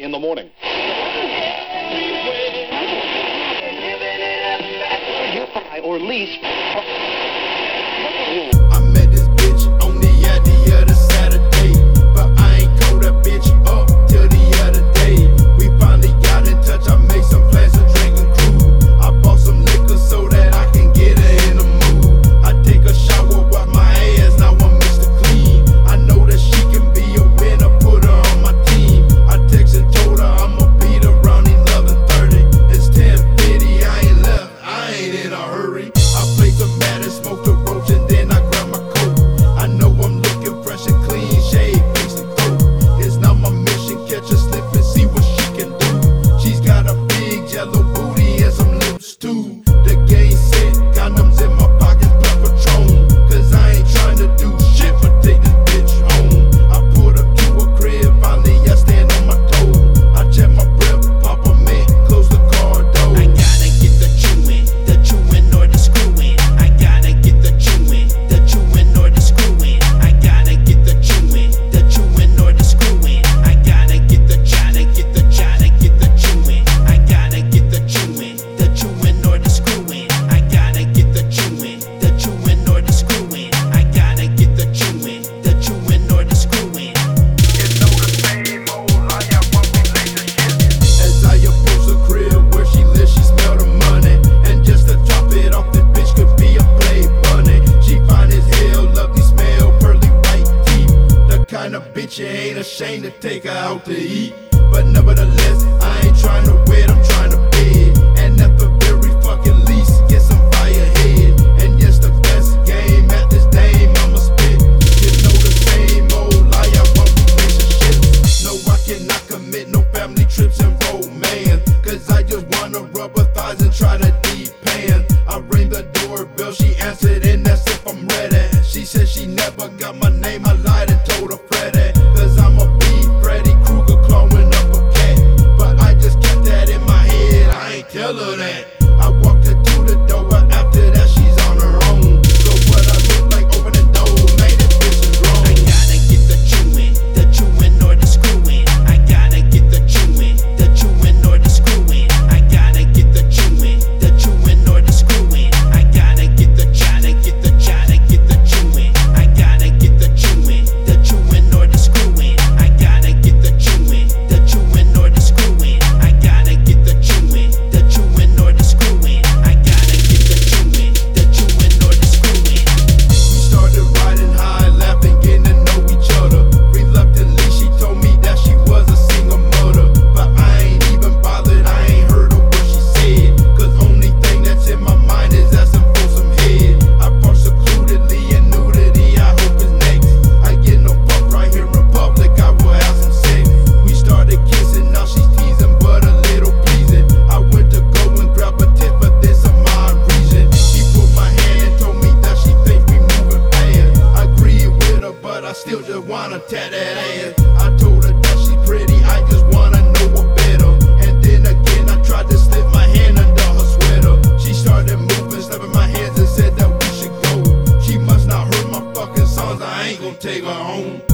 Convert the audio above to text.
in the morning. Or lease. I met this bitch on the other Saturday, but I ain't called that bitch up till the other day. We finally got in touch, I made some plans to drink and cruise. I bought some liquor so that I can get her in the mood. I take a shower, wipe my ass, now I'm Mr. Clean. I know that she can be a winner, put her on my team. I texted and told her I'ma beat her around 11:30. It's 10:50, I ain't left, I ain't in a hurry. I played some Madden, smoked a roach, and then I grabbed my coat. I know I'm looking fresh and clean, shave, face and throat. It's not my mission, catch her slip and see what she can do. She's got a big yellow booty and some lips too. The game set, condoms in my pockets, plus Patron. Cause I ain't trying to do shit but take this bitch home. I pulled up to a crib, finally I stand on my toes. I check my breath, pop a man, close the car door. I gotta get the chewing or the screwing. I gotta get the chewing or the screwing. I gotta get the chewing or the screwing. I gotta get the get the chewing. I gotta get the chewing or the screwing. I gotta get the chewing or the screwing. I gotta get the chewing or the screwing. It's all the same old, I have one relationship. As I approach the crib where she lives, she smell the money. And just to top it off, this bitch could be a play bunny. She fine as hell, lovely smell, pearly white teeth. The kind of bitch you ain't ashamed to take her out to eat. But nevertheless, I ain't trying to wed, I'm trying to bed. And at the very fucking least, get some firehead. And yes, the best game at this dame, I'ma spit. You know the same old lie, I want relationships. No, I cannot commit no family trips and romance. Cause I just wanna rub her thighs and try to deep pan. I ring the doorbell, she answered and that's if I'm ready. She said she never got my name, I lied and told her Freddy. Cause I'ma be Freddy Krueger clawing up a cat. But I just kept that in my head, I ain't tell her that. I walked her to the door, but after that she's on her own. So what I look like opening doors, man, this bitch is wrong. I gotta get the chewing or the screwing. I gotta get the chewing or the screwing. I gotta get the chewing or the screwing. I gotta get the chewing. I gotta get the chewing or the screwing. I gotta get the chewing or the screwing. I gotta get the chewing or the screwing. I gotta get the chewing or the screwing. We started riding high, laughing, getting to know each other. Reluctantly, she told me that she was a single mother. But I ain't even bothered, I ain't heard a word she said. Cause only thing that's in my mind is asking for some head. I park secludedly in nudity, I hope it's next. I get no fuck right here in public, I will have some sex. We started kissing, now she's teasing, but a little pleasing. I went to go and grab a tip, but there's some odd reason. She put my hand and told me that she thinks we moving fast. I agreed with her, but I still just wanna tat that ass. I told her that she's pretty, I just wanna know her better. And then again, I tried to slip my hand under her sweater. She started moving, slapping my hands and said that we should go. She must not heard my fucking songs, I ain't gon' take her home.